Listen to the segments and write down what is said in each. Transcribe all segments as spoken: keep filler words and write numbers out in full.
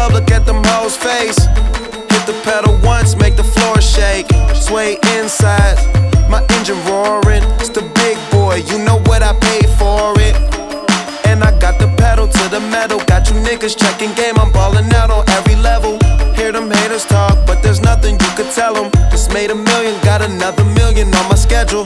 club, look at them hoes' face. Hit the pedal once, make the floor shake. Sway inside, my engine roaring. It's the big boy, you know what I paid for it. And I got the pedal to the metal. Got you niggas checking game, I'm ballin' out on every level. Hear them haters talk, but there's nothing you could tell them. Just made a million, got another million on my schedule.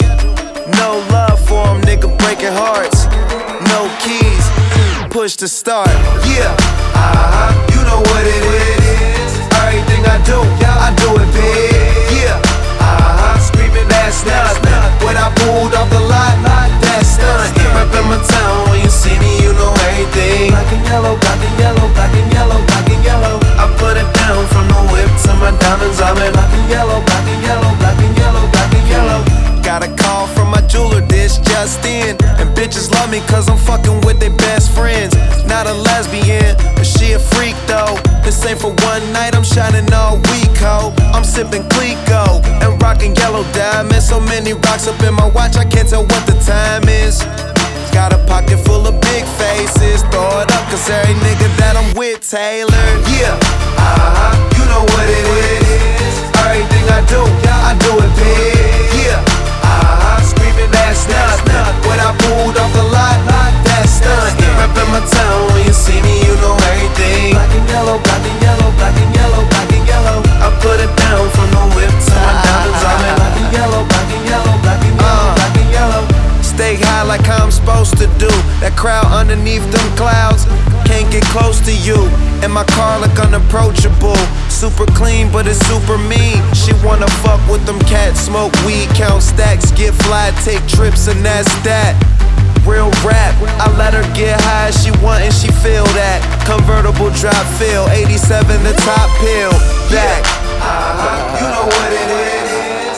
No love for them, nigga breaking hearts. No keys, push to start. Yeah, uh-huh, you know what it is. Everything I do, I do it big. Yeah, uh-huh, screaming that's nothing. When I pulled off the lot, that's nothing. Reppin' my town, when you see me, you know everything. Black and yellow, black and yellow, black and yellow, black and yellow. I put it down from the whip to my diamonds. I'm in black and yellow, black and yellow, black and yellow, black and yellow. Got a call from my jeweler, this just in. And bitches love me cause I'm fucking with their best friends. Not a lesbian, but she a freak though. This ain't for one night, I'm shining all week, ho. I'm sipping Clico and rocking yellow diamonds. So many rocks up in my watch, I can't tell what the time is. Got a pocket full of big faces, throw it up cause every nigga that I'm with tailored. Yeah, uh-huh, you know what it is. Everything I do, I do it big. Yeah, uh-huh, screaming that's nothing. When I pulled off the lot, that's nothing. Reppin' my town, when you see me, you know everything. Black and yellow, black and yellow, black and yellow, black and yellow. I put it down from the whip to my diamonds. I'm in black and yellow, black and yellow, black and yellow, black and yellow. Stay high like I'm supposed to do. That crowd underneath them clouds can't get close to you. And my car look unapproachable. Super clean, but it's super mean. She wanna fuck with them cats, smoke weed, count stacks, get fly, take trips, and that's that. Real rap, I let her get high as she want and she feel that. Convertible drop feel, eighty-seven the top pill. Back, uh-huh, you know what it is.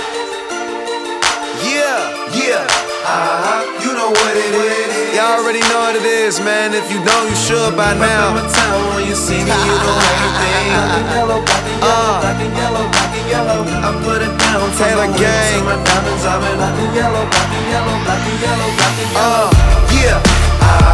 Yeah, yeah, uh-huh, you know what it is. Y'all already know what it is, man. If you don't, you should by now. Reppin' my town, when you see me, you know everything. Black and yellow, black and yellow, black and yellow, black and yellow. I put it down, Taylor gang. My diamonds, I'm in black and yellow, black and yellow, black and yellow, black and yellow. Uh, yeah, uh,